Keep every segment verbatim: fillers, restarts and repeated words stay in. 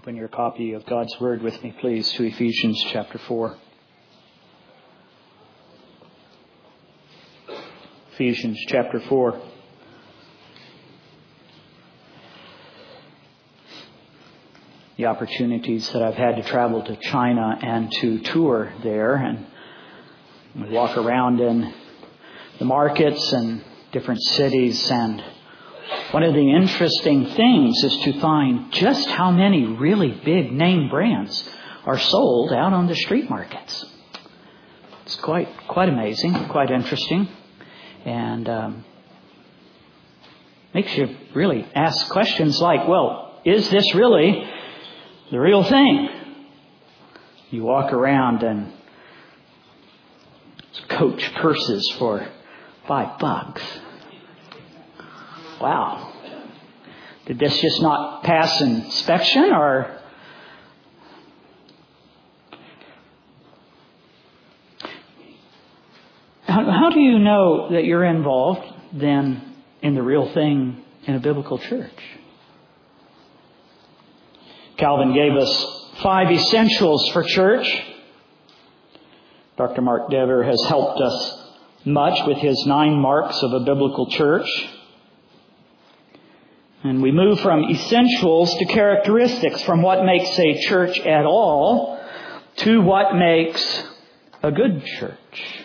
Open your copy of God's Word with me, please, to Ephesians chapter four. Ephesians chapter four. The opportunities that I've had to travel to China and to tour there, and we walk around in the markets and different cities, and one of the interesting things is to find just how many really big name brands are sold out on the street markets. It's quite quite amazing, quite interesting, and um, makes you really ask questions like, well, is this really the real thing? You walk around and Coach purses for five bucks. Wow. Did this just not pass inspection, or how, how do you know that you're involved then in the real thing in a biblical church? Calvin gave us five essentials for church. Doctor Mark Dever has helped us much with his nine marks of a biblical church. And we move from essentials to characteristics, from what makes a church at all to what makes a good church.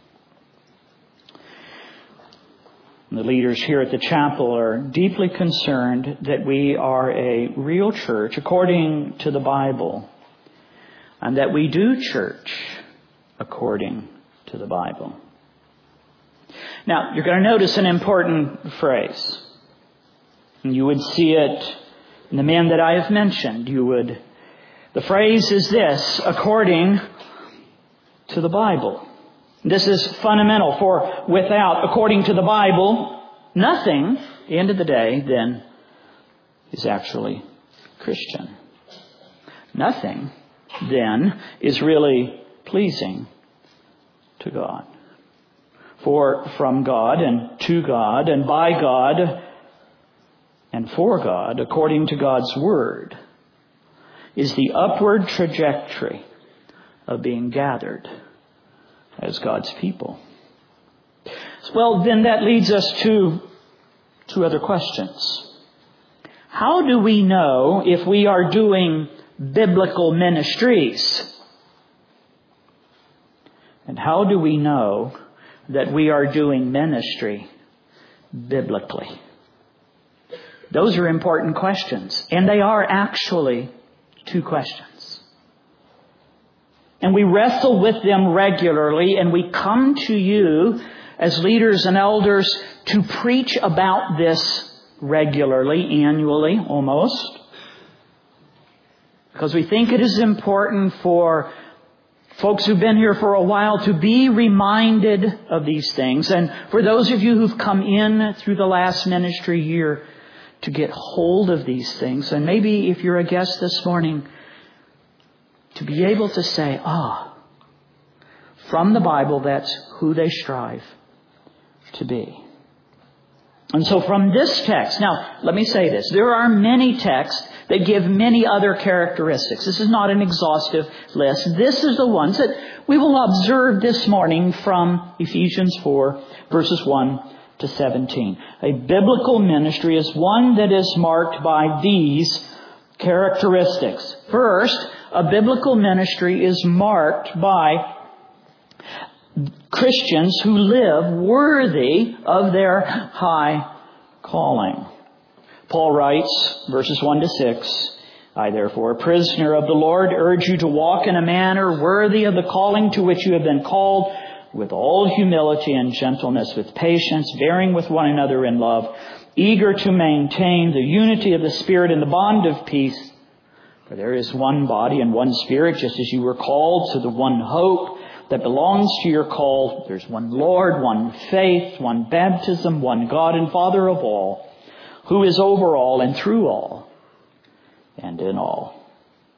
The leaders here at the chapel are deeply concerned that we are a real church according to the Bible, and that we do church according to the Bible. Now, you're going to notice an important phrase. And you would see it in the men that I have mentioned. You would. The phrase is this: according to the Bible. This is fundamental, for without, according to the Bible, nothing, at the end of the day, then, is actually Christian. Nothing, then, is really pleasing to God. For from God and to God and by God and for God, according to God's Word, is the upward trajectory of being gathered as God's people. Well, then that leads us to two other questions. How do we know if we are doing biblical ministries? And how do we know that we are doing ministry biblically? Those are important questions. And they are actually two questions. And we wrestle with them regularly, and we come to you as leaders and elders to preach about this regularly, annually almost. Because we think it is important for folks who've been here for a while to be reminded of these things. And for those of you who've come in through the last ministry year, to get hold of these things. And maybe if you're a guest this morning, to be able to say, ah, from the Bible, that's who they strive to be. And so from this text, now let me say this, there are many texts that give many other characteristics. This is not an exhaustive list. This is the ones that we will observe this morning from Ephesians four, verses one to seventeen. A biblical ministry is one that is marked by these characteristics. First, a biblical ministry is marked by Christians who live worthy of their high calling. Paul writes, verses one to six, I therefore, a prisoner of the Lord, urge you to walk in a manner worthy of the calling to which you have been called, with all humility and gentleness, with patience, bearing with one another in love, eager to maintain the unity of the Spirit in the bond of peace. For there is one body and one Spirit, just as you were called to the one hope that belongs to your call. There's one Lord, one faith, one baptism, one God and Father of all, who is over all and through all and in all.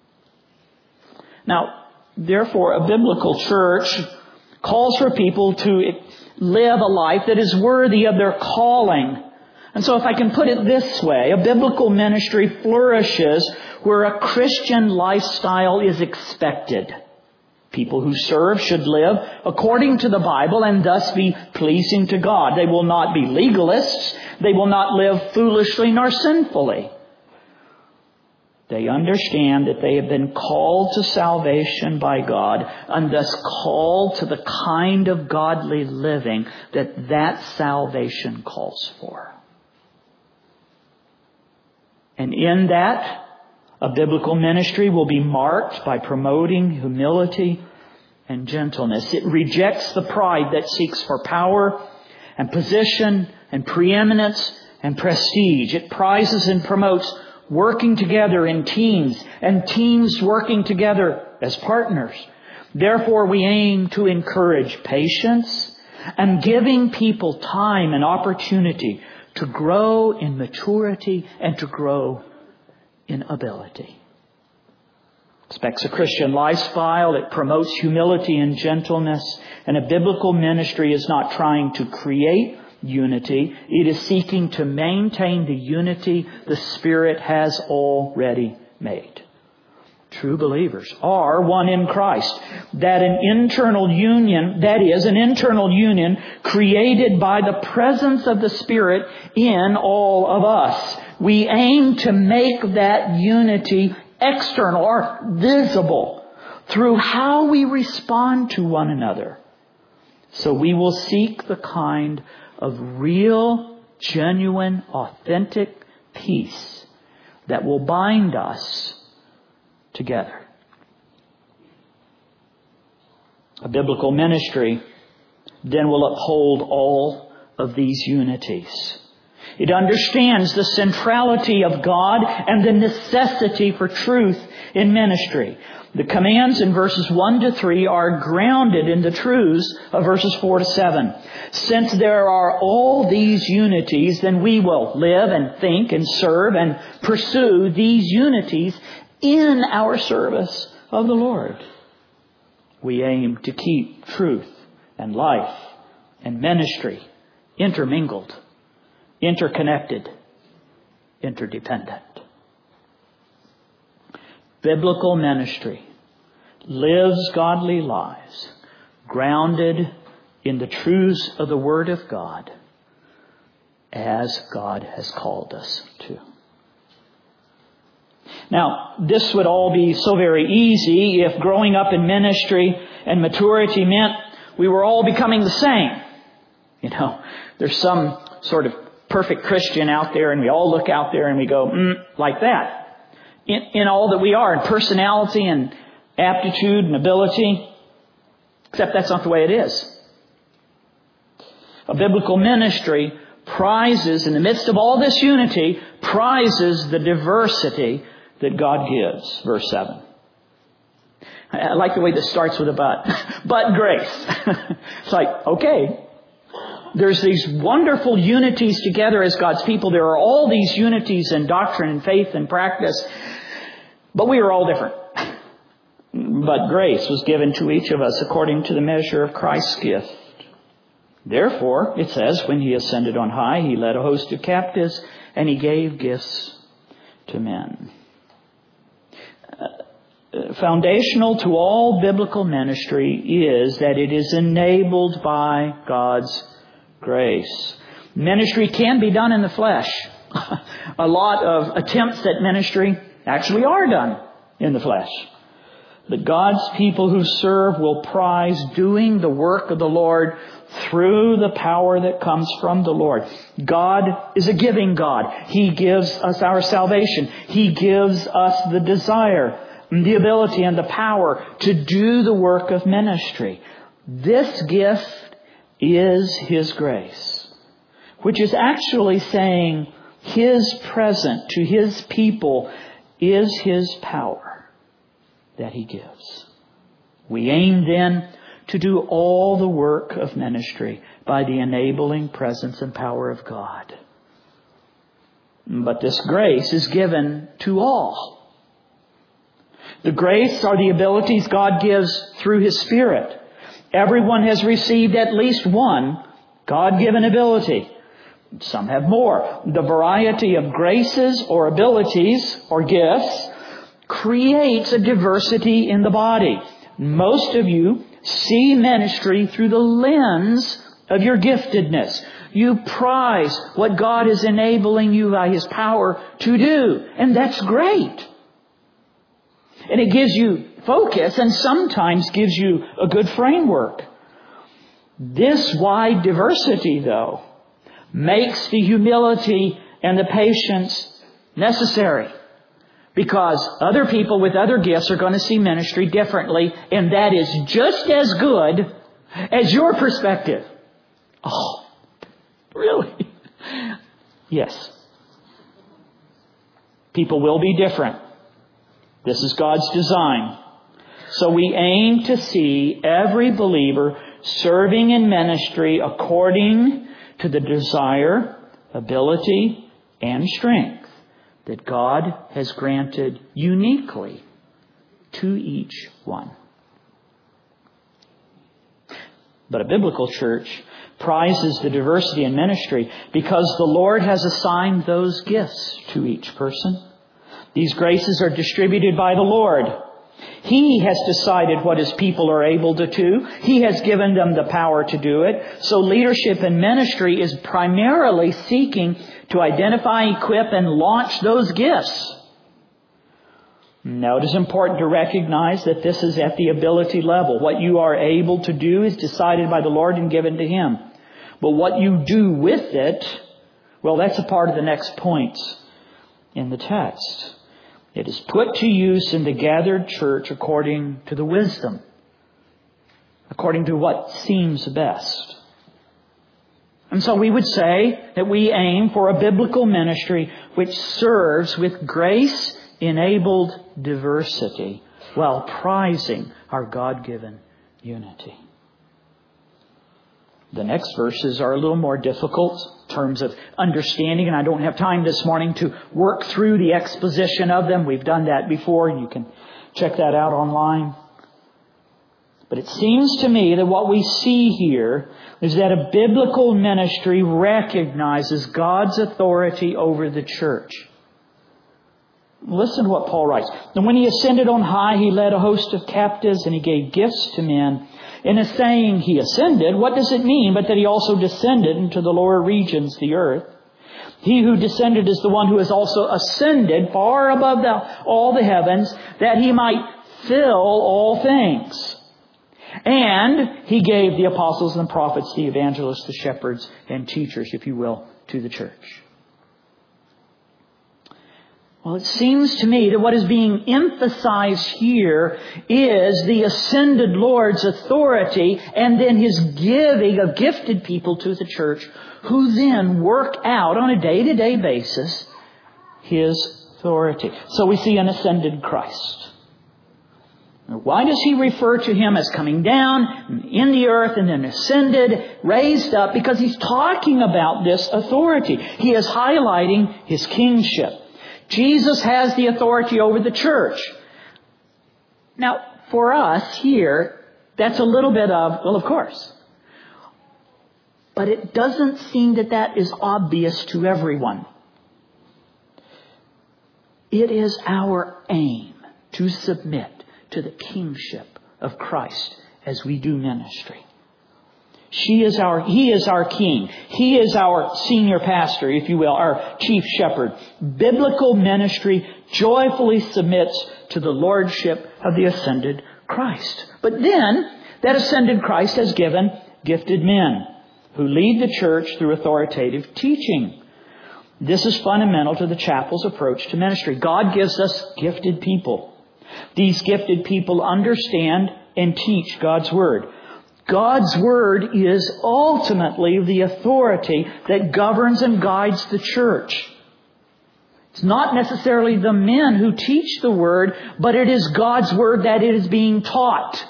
Now, therefore, a biblical church calls for people to live a life that is worthy of their calling. And so if I can put it this way, a biblical ministry flourishes where a Christian lifestyle is expected. People who serve should live according to the Bible and thus be pleasing to God. They will not be legalists. They will not live foolishly nor sinfully. They understand that they have been called to salvation by God and thus called to the kind of godly living that that salvation calls for. And in that, a biblical ministry will be marked by promoting humility and gentleness. It rejects the pride that seeks for power and position and preeminence and prestige. It prizes and promotes working together in teams and teams working together as partners. Therefore, we aim to encourage patience and giving people time and opportunity to grow in maturity and to grow in ability. Expects a Christian lifestyle that promotes humility and gentleness, and a biblical ministry is not trying to create unity. It is seeking to maintain the unity the Spirit has already made. True believers are one in Christ. That an internal union, that is, an internal union created by the presence of the Spirit in all of us. We aim to make that unity external or visible through how we respond to one another. So we will seek the kind of real, genuine, authentic peace that will bind us together. A biblical ministry then will uphold all of these unities. It understands the centrality of God and the necessity for truth in ministry. The commands in verses one to three are grounded in the truths of verses four to seven. Since there are all these unities, then we will live and think and serve and pursue these unities in our service of the Lord. We aim to keep truth and life and ministry intermingled, interconnected, interdependent. Biblical ministry lives godly lives grounded in the truths of the Word of God as God has called us to. Now, this would all be so very easy if growing up in ministry and maturity meant we were all becoming the same. You know, there's some sort of perfect Christian out there and we all look out there and we go, mm, like that. In, in all that we are, in personality and aptitude and ability. Except that's not the way it is. A biblical ministry prizes, in the midst of all this unity, prizes the diversity that God gives. Verse seven. I like the way this starts with a but. But grace. It's like, okay, there's these wonderful unities together as God's people. There are all these unities in doctrine and faith and practice. But we are all different. But grace was given to each of us according to the measure of Christ's gift. Therefore, it says, when He ascended on high, He led a host of captives and He gave gifts to men. Uh, foundational to all biblical ministry is that it is enabled by God's grace. Ministry can be done in the flesh. A lot of attempts at ministry actually are done in the flesh. But God's people who serve will prize doing the work of the Lord through the power that comes from the Lord. God is a giving God. He gives us our salvation. He gives us the desire, the ability, and the power to do the work of ministry. This gift is His grace, which is actually saying His present to His people is His power that He gives. We aim then to do all the work of ministry by the enabling presence and power of God. But this grace is given to all. The grace are the abilities God gives through His Spirit. Everyone has received at least one God-given ability. Some have more. The variety of graces or abilities or gifts creates a diversity in the body. Most of you see ministry through the lens of your giftedness. You prize what God is enabling you by His power to do. And that's great. And it gives you focus and sometimes gives you a good framework. This wide diversity, though, makes the humility and the patience necessary. Because other people with other gifts are going to see ministry differently, and that is just as good as your perspective. Oh, really? Yes. People will be different. This is God's design. So we aim to see every believer serving in ministry according to the desire, ability, and strength that God has granted uniquely to each one. But a biblical church prizes the diversity in ministry because the Lord has assigned those gifts to each person. These graces are distributed by the Lord. He has decided what His people are able to do. He has given them the power to do it. So leadership and ministry is primarily seeking to identify, equip, and launch those gifts. Now, it is important to recognize that this is at the ability level. What you are able to do is decided by the Lord and given to Him. But what you do with it, well, that's a part of the next points in the text. It is put to use in the gathered church according to the wisdom, according to what seems best. And so we would say that we aim for a biblical ministry which serves with grace-enabled diversity while prizing our God-given unity. The next verses are a little more difficult in terms of understanding, and I don't have time this morning to work through the exposition of them. We've done that before. You can check that out online. But it seems to me that what we see here is that a biblical ministry recognizes God's authority over the church. Listen to what Paul writes. And when He ascended on high, He led a host of captives and He gave gifts to men. In a saying He ascended, what does it mean but that He also descended into the lower regions, the earth? He who descended is the one who has also ascended far above the, all the heavens, that He might fill all things. And He gave the apostles and the prophets, the evangelists, the shepherds, and teachers, if you will, to the church. Well, it seems to me that what is being emphasized here is the ascended Lord's authority and then His giving of gifted people to the church who then work out on a day-to-day basis His authority. So we see an ascended Christ. Why does He refer to Him as coming down in the earth and then ascended, raised up? Because He's talking about this authority. He is highlighting His kingship. Jesus has the authority over the church. Now, for us here, that's a little bit of, well, of course. But it doesn't seem that that is obvious to everyone. It is our aim to submit to the kingship of Christ as we do ministry. She is our, He is our king. He is our senior pastor, if you will, our chief shepherd. Biblical ministry joyfully submits to the lordship of the ascended Christ. But then, that ascended Christ has given gifted men who lead the church through authoritative teaching. This is fundamental to the chapel's approach to ministry. God gives us gifted people. These gifted people understand and teach God's Word. God's Word is ultimately the authority that governs and guides the church. It's not necessarily the men who teach the Word, but it is God's Word that it is being taught.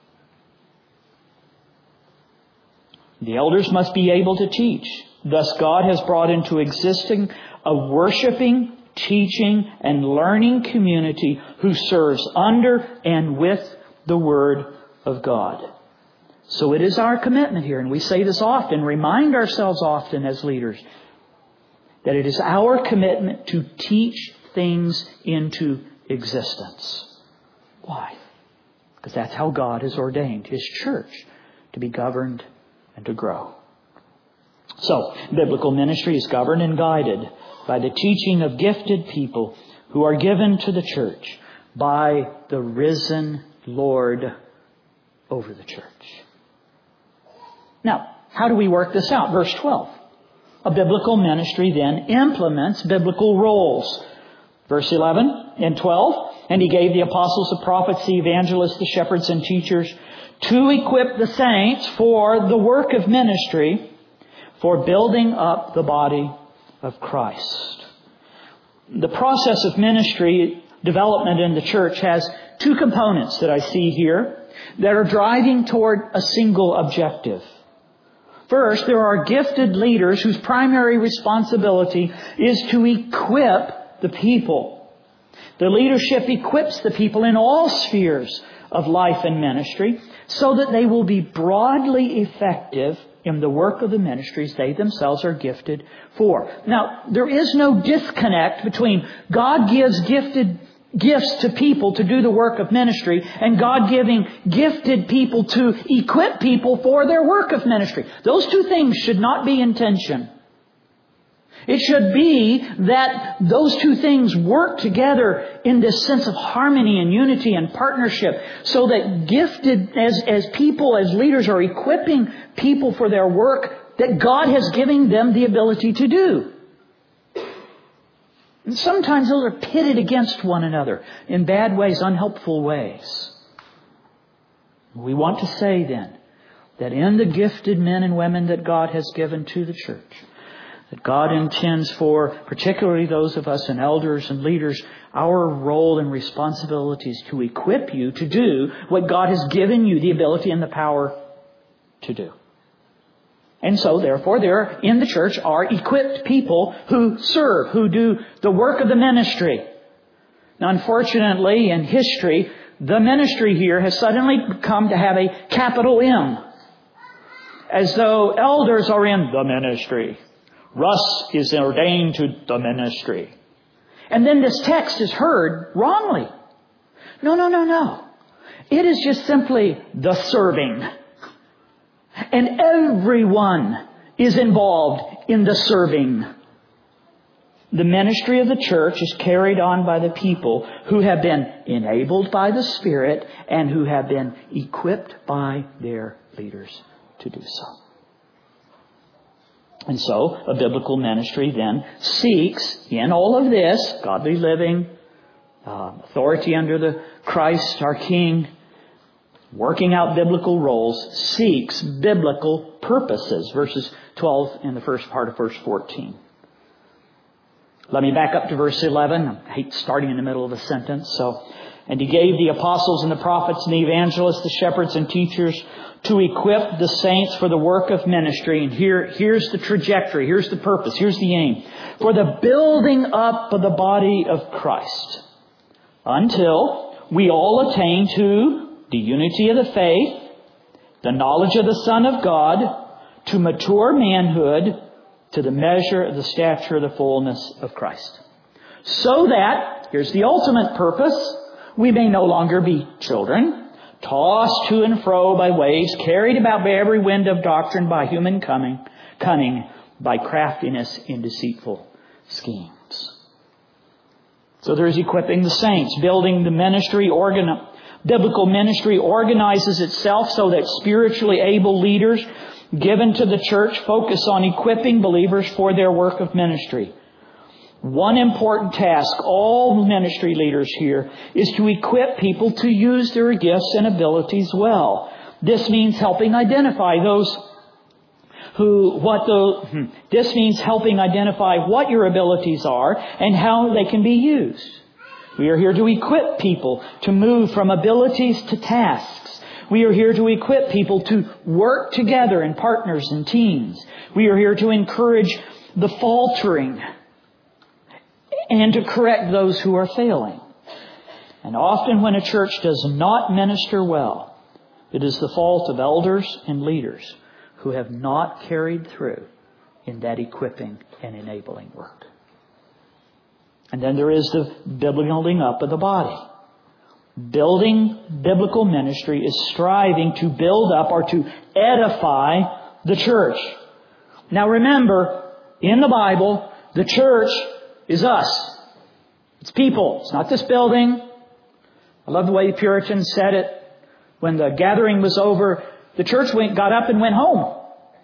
The elders must be able to teach. Thus God has brought into existence a worshiping, teaching, and learning community who serves under and with the Word of God. So it is our commitment here, and we say this often, remind ourselves often as leaders, that it is our commitment to teach things into existence. Why? Because that's how God has ordained His church to be governed and to grow. So, biblical ministry is governed and guided by the teaching of gifted people who are given to the church by the risen Lord over the church. Now, how do we work this out? Verse twelve. A biblical ministry then implements biblical roles. Verse eleven and twelve. And He gave the apostles, the prophets, the evangelists, the shepherds and teachers to equip the saints for the work of ministry, for building up the body of Christ. The process of ministry development in the church has two components that I see here that are driving toward a single objective. First, there are gifted leaders whose primary responsibility is to equip the people. The leadership equips the people in all spheres of life and ministry so that they will be broadly effective in the work of the ministries they themselves are gifted for. Now, there is no disconnect between God gives gifted gifts to people to do the work of ministry and God giving gifted people to equip people for their work of ministry. Those two things should not be in tension. It should be that those two things work together in this sense of harmony and unity and partnership, so that gifted as, as people, as leaders, are equipping people for their work that God has given them the ability to do. And sometimes those are pitted against one another in bad ways, unhelpful ways. We want to say then that in the gifted men and women that God has given to the church, that God intends for, particularly those of us and elders and leaders, our role and responsibility is to equip you to do what God has given you the ability and the power to do. And so, therefore, there in the church are equipped people who serve, who do the work of the ministry. Now, unfortunately, in history, the ministry here has suddenly come to have a capital M, as though elders are in the ministry. Russ is ordained to the ministry. And then this text is heard wrongly. No, no, no, no. It is just simply the serving. And everyone is involved in the serving. The ministry of the church is carried on by the people who have been enabled by the Spirit and who have been equipped by their leaders to do so. And so, a biblical ministry then seeks, in all of this, godly living, uh, authority under the Christ, our King, working out biblical roles, seeks biblical purposes. Verses twelve and the first part of verse fourteen. Let me back up to verse eleven. I hate starting in the middle of a sentence. So, and He gave the apostles and the prophets and the evangelists, the shepherds and teachers to equip the saints for the work of ministry. And here, here's the trajectory. Here's the purpose. Here's the aim. For the building up of the body of Christ, until we all attain to the unity of the faith, the knowledge of the Son of God, to mature manhood, to the measure of the stature of the fullness of Christ. So that, here's the ultimate purpose, we may no longer be children, tossed to and fro by waves, carried about by every wind of doctrine, by human cunning, cunning, by craftiness in deceitful schemes. So there's equipping the saints, building the ministry, organ, biblical ministry organizes itself so that spiritually able leaders given to the church focus on equipping believers for their work of ministry. One important task, all ministry leaders here, is to equip people to use their gifts and abilities well. This means helping identify those who, what the, this means helping identify what your abilities are and how they can be used. We are here to equip people to move from abilities to tasks. We are here to equip people to work together in partners and teams. We are here to encourage the faltering and to correct those who are failing. And often when a church does not minister well, it is the fault of elders and leaders who have not carried through in that equipping and enabling work. And then there is the building up of the body. Building biblical ministry is striving to build up or to edify the church. Now remember, in the Bible, the church is us. It's people. It's not this building. I love the way the Puritans said it. When the gathering was over, the church went, got up and went home.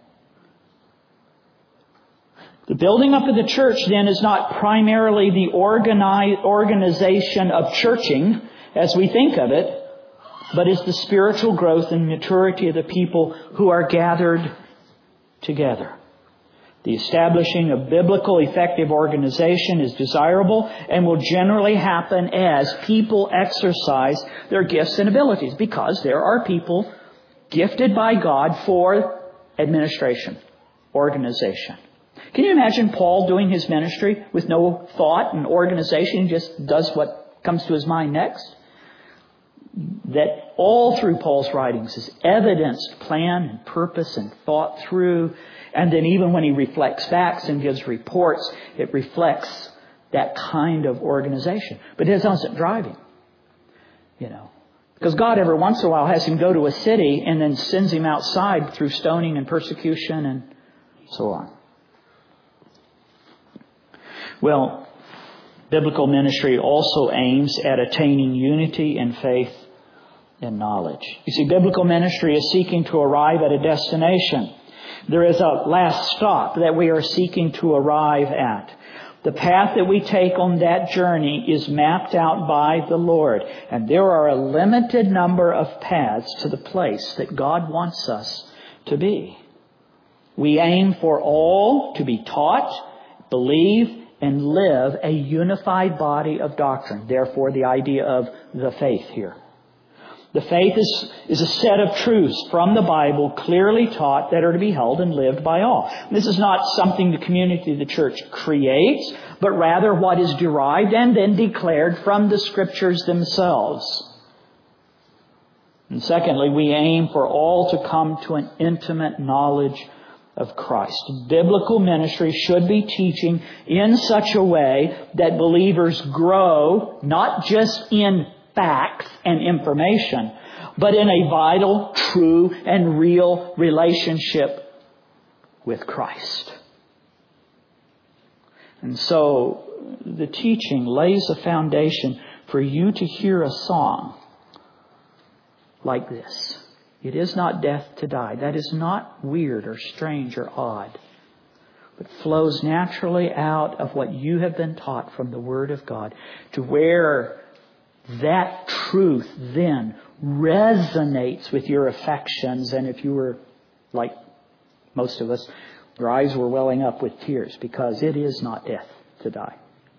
The building up of the church then is not primarily the organize, organization of churching as we think of it, but is the spiritual growth and maturity of the people who are gathered together. The establishing of biblical effective organization is desirable and will generally happen as people exercise their gifts and abilities, because there are people gifted by God for administration, organization. Can you imagine Paul doing his ministry with no thought and organization? He just does what comes to his mind next? That all through Paul's writings is evidenced plan and purpose and thought through. And then even when he reflects facts and gives reports, it reflects that kind of organization. But it doesn't drive him. You know. Because God every once in a while has him go to a city and then sends him outside through stoning and persecution and so on. Well, biblical ministry also aims at attaining unity in faith and knowledge. You see, biblical ministry is seeking to arrive at a destination. There is a last stop that we are seeking to arrive at. The path that we take on that journey is mapped out by the Lord. And there are a limited number of paths to the place that God wants us to be. We aim for all to be taught, believe, and live a unified body of doctrine. Therefore, the idea of the faith here. The faith is, is a set of truths from the Bible clearly taught that are to be held and lived by all. This is not something the community of the church creates, but rather what is derived and then declared from the Scriptures themselves. And secondly, we aim for all to come to an intimate knowledge of Christ. Biblical ministry should be teaching in such a way that believers grow not just in facts and information, but in a vital, true, and real relationship with Christ. And so the teaching lays a foundation for you to hear a song like this. It is not death to die. That is not weird or strange or odd, but flows naturally out of what you have been taught from the Word of God, to where that truth then resonates with your affections. And if you were like most of us, your eyes were welling up with tears, because it is not death to die.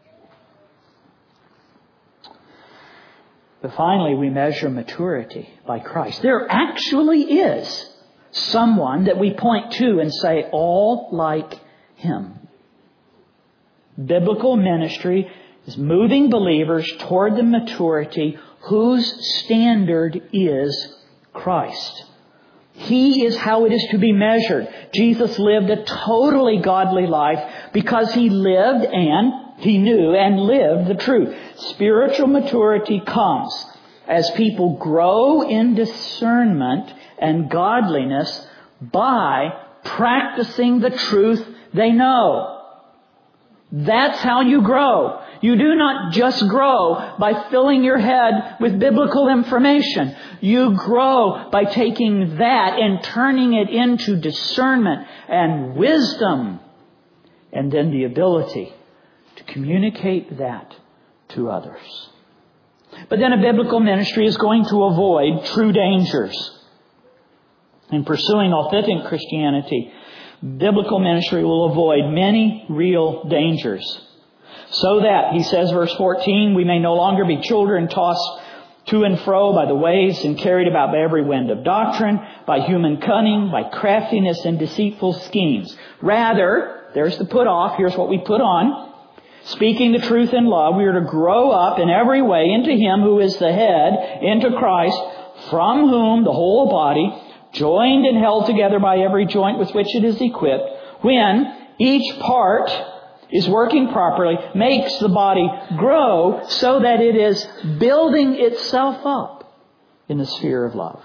But finally, we measure maturity by Christ. There actually is someone that we point to and say, all like Him. Biblical ministry is moving believers toward the maturity whose standard is Christ. He is how it is to be measured. Jesus lived a totally godly life because He lived and He knew and lived the truth. Spiritual maturity comes as people grow in discernment and godliness by practicing the truth they know. That's how you grow. You do not just grow by filling your head with biblical information. You grow by taking that and turning it into discernment and wisdom, and then the ability to communicate that to others. But then a biblical ministry is going to avoid true dangers. In pursuing authentic Christianity, biblical ministry will avoid many real dangers. So that, he says, verse fourteen, we may no longer be children tossed to and fro by the waves and carried about by every wind of doctrine, by human cunning, by craftiness and deceitful schemes. Rather, there's the put off, here's what we put on. Speaking the truth in love, we are to grow up in every way into Him who is the head, into Christ, from whom the whole body, joined and held together by every joint with which it is equipped, when Each part is working properly, makes the body grow so that it is building itself up in the sphere of love.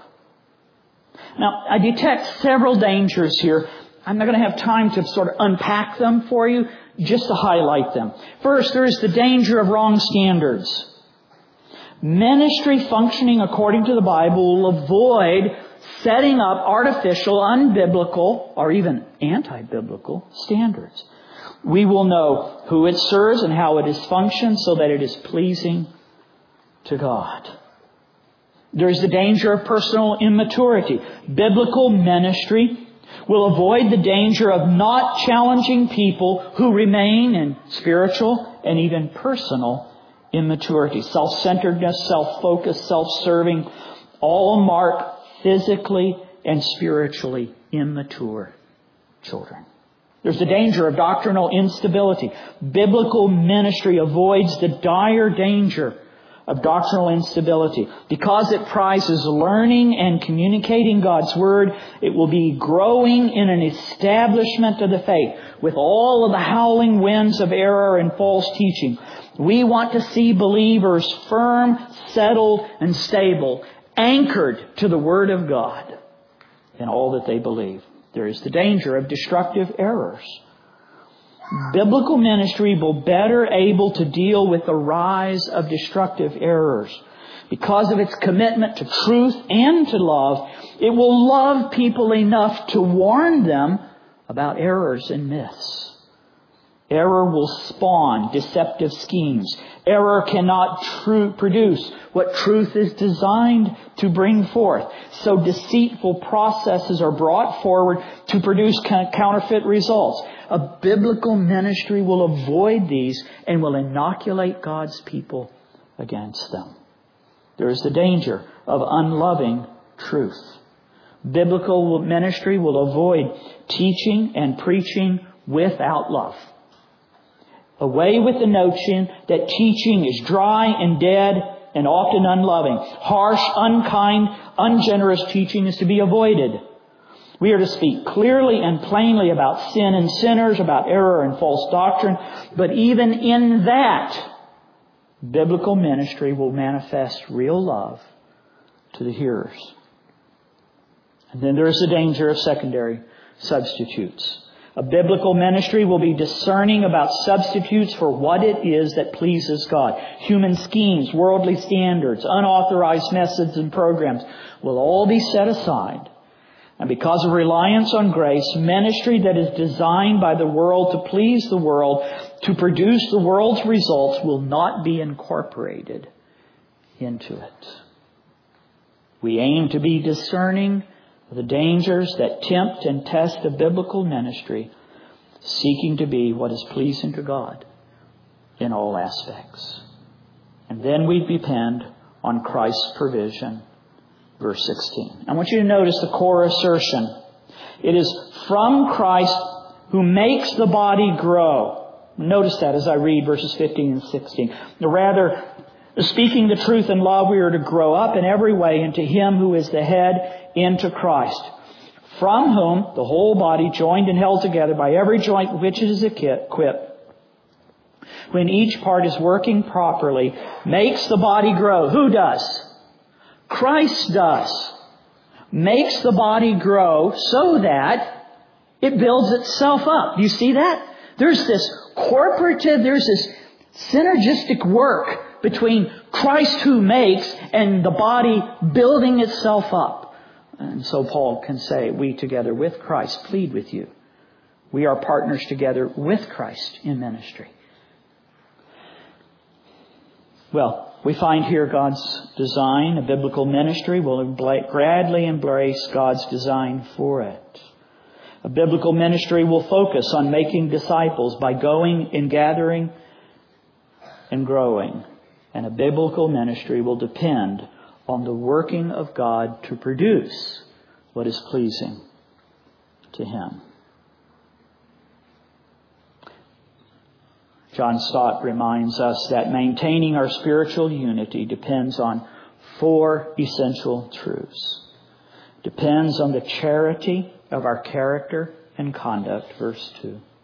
Now, I detect several dangers here. I'm not going to have time to sort of unpack them for you, just to highlight them. First, there is the danger of wrong standards. Ministry functioning according to the Bible will avoid setting up artificial, unbiblical, or even anti-biblical standards. We will know who it serves and how it is functioned so that it is pleasing to God. There is the danger of personal immaturity. Biblical ministry will avoid the danger of not challenging people who remain in spiritual and even personal immaturity. Self-centeredness, self-focus, self-serving, all mark physically and spiritually immature children. There's the danger of doctrinal instability. Biblical ministry avoids the dire danger of doctrinal instability. Because it prizes learning and communicating God's Word, it will be growing in an establishment of the faith with all of the howling winds of error and false teaching. We want to see believers firm, settled, and stable, anchored to the Word of God in all that they believe. There is the danger of destructive errors. Biblical ministry will be better able to deal with the rise of destructive errors. Because of its commitment to truth and to love, it will love people enough to warn them about errors and myths. Error will spawn deceptive schemes. Error cannot true produce what truth is designed to bring forth. So deceitful processes are brought forward to produce counterfeit results. A biblical ministry will avoid these and will inoculate God's people against them. There is the danger of unloving truth. Biblical ministry will avoid teaching and preaching without love. Away with the notion that teaching is dry and dead and often unloving. Harsh, unkind, ungenerous teaching is to be avoided. We are to speak clearly and plainly about sin and sinners, about error and false doctrine. But even in that, biblical ministry will manifest real love to the hearers. And then there is the danger of secondary substitutes. A biblical ministry will be discerning about substitutes for what it is that pleases God. Human schemes, worldly standards, unauthorized methods and programs will all be set aside. And because of reliance on grace, ministry that is designed by the world to please the world, to produce the world's results, will not be incorporated into it. We aim to be discerning of the dangers that tempt and test a biblical ministry, seeking to be what is pleasing to God in all aspects. And then we depend on Christ's provision. Verse sixteen. I want you to notice the core assertion. It is from Christ who makes the body grow. Notice that as I read verses fifteen and sixteen. Rather, speaking the truth in love, we are to grow up in every way into Him who is the head, into Christ, from whom the whole body, joined and held together by every joint which is equipped, when each part is working properly, makes the body grow. Who does? Christ does. Makes the body grow so that it builds itself up. Do you see that? There's this corporative, there's this synergistic work between Christ who makes and the body building itself up. And so Paul can say, we together with Christ plead with you. We are partners together with Christ in ministry. Well, we find here God's design. A biblical ministry will gladly embrace God's design for it. A biblical ministry will focus on making disciples by going and gathering and growing. And a biblical ministry will depend on the working of God to produce what is pleasing to Him. John Stott reminds us that maintaining our spiritual unity depends on four essential truths. Depends on the charity of our character and conduct, verse two.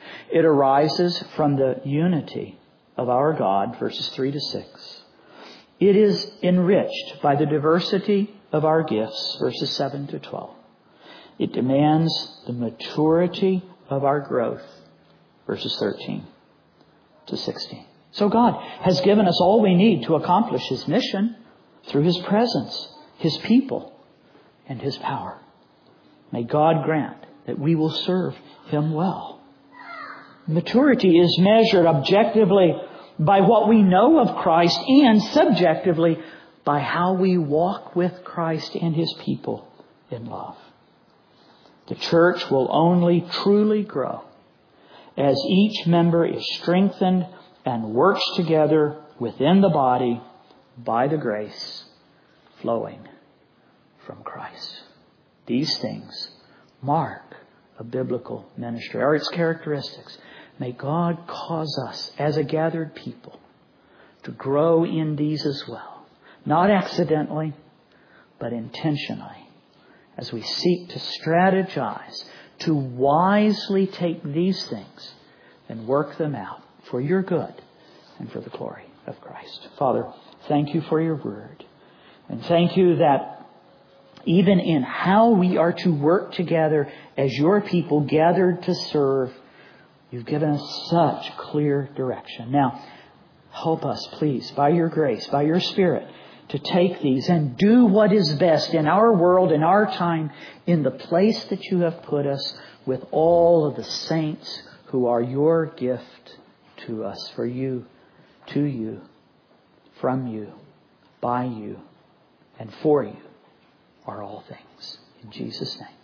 It arises from the unity of our God, verses three to six. It is enriched by the diversity of our gifts, verses seven to twelve. It demands the maturity of our growth, verses thirteen to sixteen. So God has given us all we need to accomplish His mission through His presence, His people, and His power. May God grant that we will serve Him well. Maturity is measured objectively by what we know of Christ and subjectively by how we walk with Christ and His people in love. The church will only truly grow as each member is strengthened and works together within the body by the grace flowing from Christ. These things mark a biblical ministry, or its characteristics. May God cause us as a gathered people to grow in these as well. Not accidentally, but intentionally, as we seek to strategize, to wisely take these things and work them out for your good and for the glory of Christ. Father, thank you for your word. And thank you that even in how we are to work together as your people gathered to serve, you've given us such clear direction. Now, help us, please, by your grace, by your Spirit, to take these and do what is best in our world, in our time, in the place that you have put us with all of the saints who are your gift to us, for you, to you, from you, by you, and for you are all things. In Jesus' name.